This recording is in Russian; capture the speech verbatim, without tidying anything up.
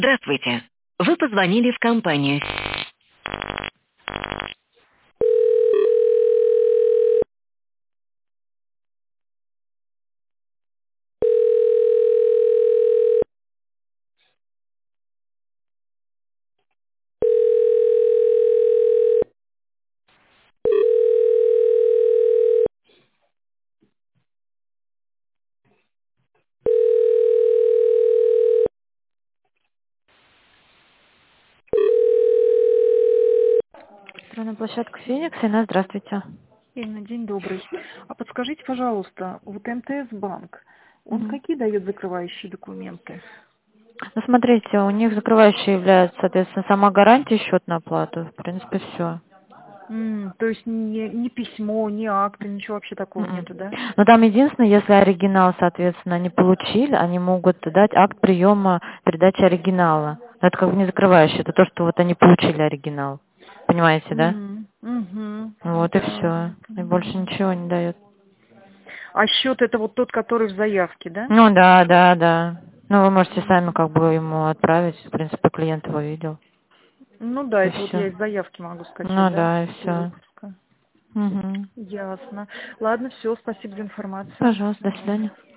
Здравствуйте. Вы позвонили в компанию. Строительная площадка Феникс, Инна, здравствуйте. Инна, день добрый. А подскажите, пожалуйста, вот МТС банк, он Мгм. какие дает закрывающие документы? Ну, смотрите, у них закрывающей является, соответственно, сама гарантия, счет на оплату. В принципе, все. М, то есть ни, ни письмо, ни акты, ничего вообще такого нету, да? Но там единственное, если оригинал, соответственно, они получили, они могут дать акт приема передачи оригинала. Но это как бы не закрывающий, это то, что вот они получили оригинал. Понимаете, да? М, мгм. Вот и Да, все. И больше понимаю. ничего не дает. А счет это вот тот, который в заявке, да? Ну да, да, да. Ну, вы можете М. сами как бы ему отправить. В принципе, клиент его видел. Ну да, И это вот я все. из заявки могу скачать, Ну да, да, и для все. выпуска. Угу. Ясно. Ладно, все, спасибо за информацию. Пожалуйста, до свидания.